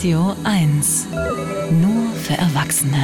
Radio 1. Nur für Erwachsene.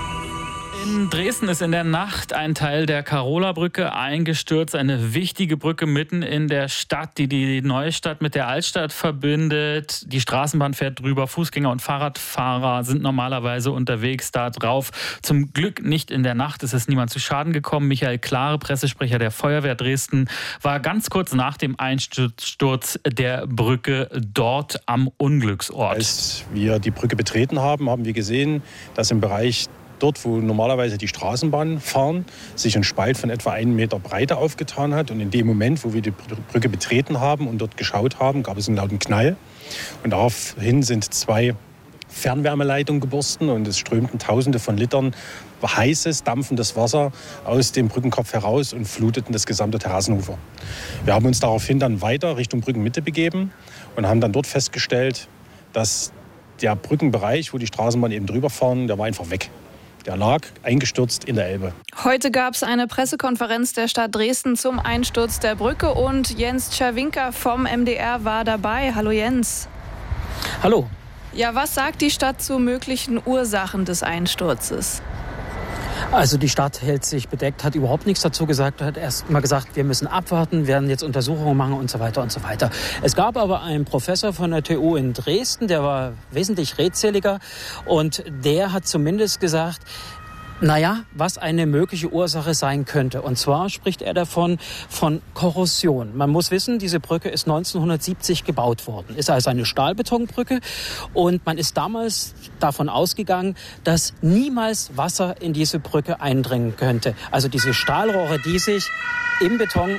In Dresden ist in der Nacht ein Teil der Karola-Brücke eingestürzt. Eine wichtige Brücke mitten in der Stadt, die die Neustadt mit der Altstadt verbindet. Die Straßenbahn fährt drüber. Fußgänger und Fahrradfahrer sind normalerweise unterwegs da drauf. Zum Glück nicht in der Nacht. Es ist niemand zu Schaden gekommen. Michael Klare, Pressesprecher der Feuerwehr Dresden, war ganz kurz nach dem Einsturz der Brücke dort am Unglücksort. Als wir die Brücke betreten haben, haben wir gesehen, dass im Bereich dort, wo normalerweise die Straßenbahnen fahren, sich ein Spalt von etwa 1 Meter Breite aufgetan hat. Und in dem Moment, wo wir die Brücke betreten haben und dort geschaut haben, gab es einen lauten Knall. Und daraufhin sind 2 Fernwärmeleitungen geborsten und es strömten Tausende von Litern heißes, dampfendes Wasser aus dem Brückenkopf heraus und fluteten das gesamte Terrassenufer. Wir haben uns daraufhin dann weiter Richtung Brückenmitte begeben und haben dann dort festgestellt, dass der Brückenbereich, wo die Straßenbahnen eben drüber fahren, der war einfach weg. Der lag eingestürzt in der Elbe. Heute gab es eine Pressekonferenz der Stadt Dresden zum Einsturz der Brücke und Jens Czerwinka vom MDR war dabei. Hallo Jens. Hallo. Ja, was sagt die Stadt zu möglichen Ursachen des Einsturzes? Also die Stadt hält sich bedeckt, hat überhaupt nichts dazu gesagt, hat erst mal gesagt, wir müssen abwarten, werden jetzt Untersuchungen machen und so weiter und so weiter. Es gab aber einen Professor von der TU in Dresden, der war wesentlich redseliger und der hat zumindest gesagt, naja, was eine mögliche Ursache sein könnte. Und zwar spricht er davon von Korrosion. Man muss wissen, diese Brücke ist 1970 gebaut worden. Ist also eine Stahlbetonbrücke. Und man ist damals davon ausgegangen, dass niemals Wasser in diese Brücke eindringen könnte. Also diese Stahlrohre, die sich im Beton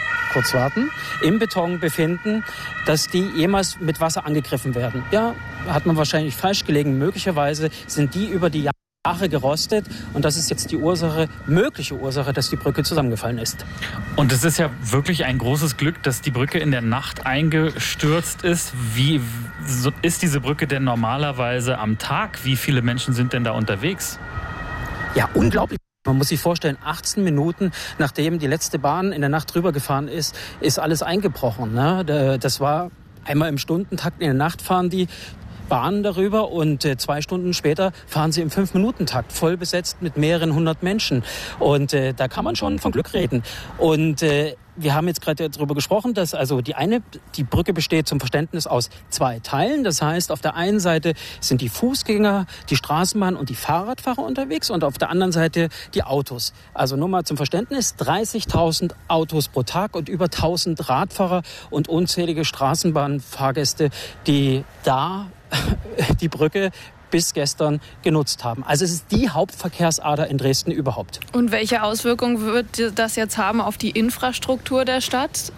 im Beton befinden, dass die jemals mit Wasser angegriffen werden. Ja, hat man wahrscheinlich falsch gelegen. Möglicherweise sind die über die Jahre gerostet und das ist jetzt die mögliche Ursache, dass die Brücke zusammengefallen ist. Und es ist ja wirklich ein großes Glück, dass die Brücke in der Nacht eingestürzt ist. Wie ist diese Brücke denn normalerweise am Tag? Wie viele Menschen sind denn da unterwegs? Ja, unglaublich. Man muss sich vorstellen, 18 Minuten nachdem die letzte Bahn in der Nacht drüber gefahren ist, ist alles eingebrochen. Ne? Das war einmal im Stundentakt, in der Nacht fahren die Bahnen darüber und 2 Stunden später fahren sie im 5-Minuten-Takt, voll besetzt mit mehreren 100 Menschen. Und da kann man schon von Glück reden. Und wir haben jetzt gerade darüber gesprochen, dass also die Brücke besteht zum Verständnis aus 2 Teilen. Das heißt, auf der einen Seite sind die Fußgänger, die Straßenbahn und die Fahrradfahrer unterwegs und auf der anderen Seite die Autos. Also nur mal zum Verständnis, 30.000 Autos pro Tag und über 1.000 Radfahrer und unzählige Straßenbahnfahrgäste, die da die Brücke bis gestern genutzt haben. Also es ist die Hauptverkehrsader in Dresden überhaupt. Und welche Auswirkungen wird das jetzt haben auf die Infrastruktur der Stadt?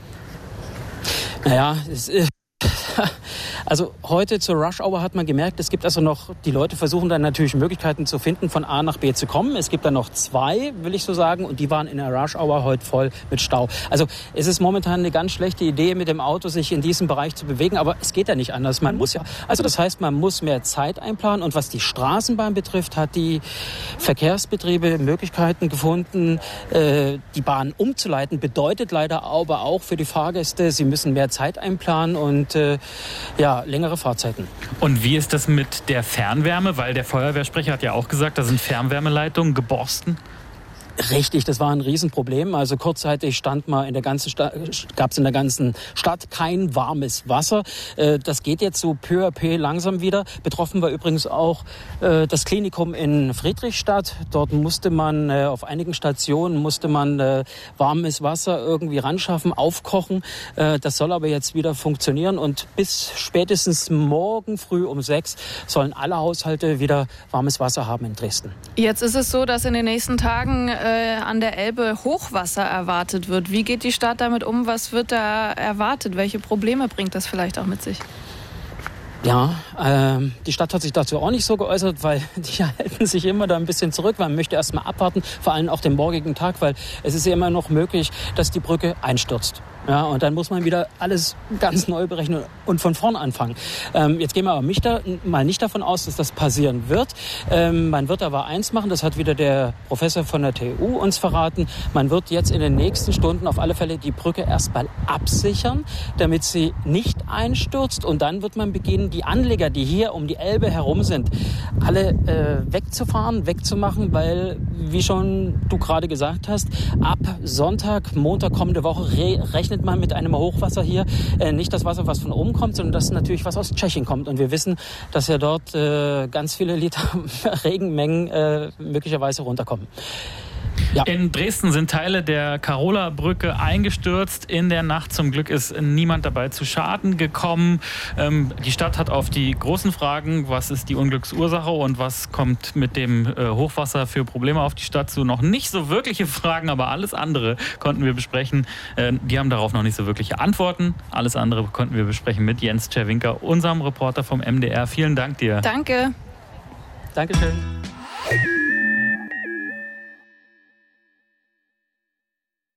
Naja, also heute zur Rush-Hour hat man gemerkt, es gibt also noch, die Leute versuchen dann natürlich Möglichkeiten zu finden, von A nach B zu kommen. Es gibt dann noch 2, will ich so sagen, und die waren in der Rush-Hour heute voll mit Stau. Also es ist momentan eine ganz schlechte Idee, mit dem Auto sich in diesem Bereich zu bewegen, aber es geht ja nicht anders. Das heißt, man muss mehr Zeit einplanen und was die Straßenbahn betrifft, hat die Verkehrsbetriebe Möglichkeiten gefunden, die Bahn umzuleiten, bedeutet leider aber auch für die Fahrgäste, sie müssen mehr Zeit einplanen und längere Fahrzeiten. Und wie ist das mit der Fernwärme? Weil der Feuerwehrsprecher hat ja auch gesagt, da sind Fernwärmeleitungen geborsten. Richtig, das war ein Riesenproblem. Also kurzzeitig gab es in der ganzen Stadt kein warmes Wasser. Das geht jetzt so peu à peu langsam wieder. Betroffen war übrigens auch das Klinikum in Friedrichstadt. Dort musste man auf einigen Stationen warmes Wasser irgendwie ranschaffen, aufkochen. Das soll aber jetzt wieder funktionieren und bis spätestens morgen früh um 6 sollen alle Haushalte wieder warmes Wasser haben in Dresden. Jetzt ist es so, dass in den nächsten Tagen an der Elbe Hochwasser erwartet wird. Wie geht die Stadt damit um? Was wird da erwartet? Welche Probleme bringt das vielleicht auch mit sich? Ja, die Stadt hat sich dazu auch nicht so geäußert, weil die halten sich immer da ein bisschen zurück. Man möchte erst mal abwarten, vor allem auch den morgigen Tag, weil es ist ja immer noch möglich, dass die Brücke einstürzt. Ja, und dann muss man wieder alles ganz neu berechnen und von vorn anfangen. Jetzt gehen wir aber mal nicht davon aus, dass das passieren wird. Man wird aber eins machen, das hat wieder der Professor von der TU uns verraten. Man wird jetzt in den nächsten Stunden auf alle Fälle die Brücke erstmal absichern, damit sie nicht einstürzt. Und dann wird man beginnen, die Anleger, die hier um die Elbe herum sind, alle wegzufahren, wegzumachen, weil, wie schon du gerade gesagt hast, ab Sonntag, Montag kommende Woche rechnet man mit einem Hochwasser hier. Nicht das Wasser, was von oben kommt, sondern das natürlich was aus Tschechien kommt. Und wir wissen, dass ja dort ganz viele Liter Regenmengen möglicherweise runterkommen. Ja. In Dresden sind Teile der Karola-Brücke eingestürzt in der Nacht. Zum Glück ist niemand dabei zu Schaden gekommen. Die Stadt hat auf die großen Fragen, was ist die Unglücksursache und was kommt mit dem Hochwasser für Probleme auf die Stadt zu, noch nicht so wirkliche Fragen, aber alles andere konnten wir besprechen. Die haben darauf noch nicht so wirkliche Antworten. Alles andere konnten wir besprechen mit Jens Czerwinka, unserem Reporter vom MDR. Vielen Dank dir. Danke. Dankeschön.